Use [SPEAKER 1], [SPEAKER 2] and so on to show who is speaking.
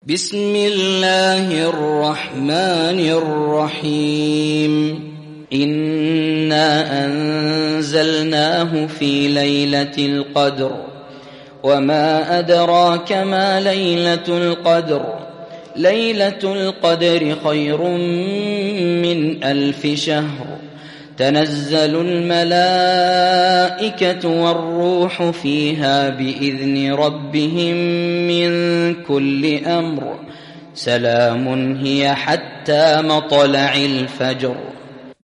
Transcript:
[SPEAKER 1] بسم الله الرحمن الرحيم إنا أنزلناه في ليلة القدر وما أدراك ما ليلة القدر ليلة القدر خير من 1000 شهر تنزل الملائكة والروح فيها بإذن ربهم من كل أمر سلام هي حتى مطلع الفجر.